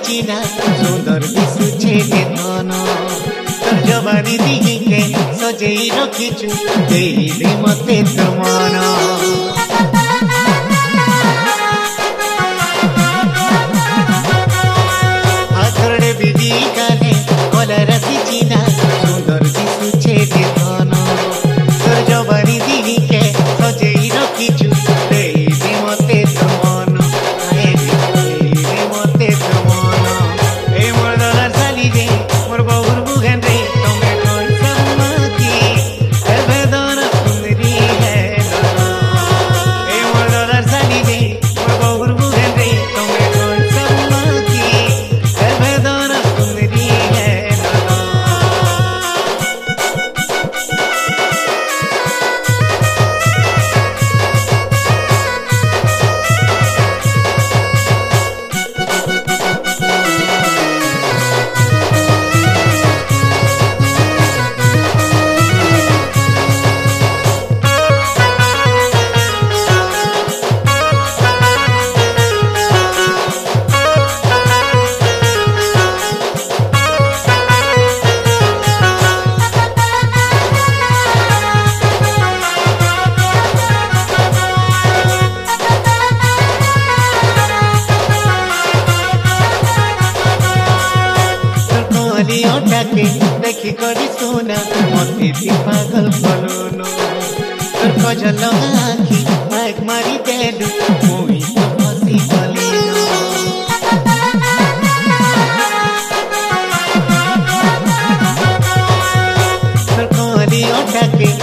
चिना सुंदर दिशुचे के धन तोर जवानी दिहिके सजेई रखिचु देई दे मते तो मन हाथरडे बिजी काले कला राशि चिना सुंदर दिशुचे के धन तोर जवानी दिहिके सजेई रखिचु देई दे मते तो मन देखी करी सोना मते भी पागल बनोनो तोर कजल आखी बैग मारी देलु मुई तो फसी गलिनो तोर कली ओटाके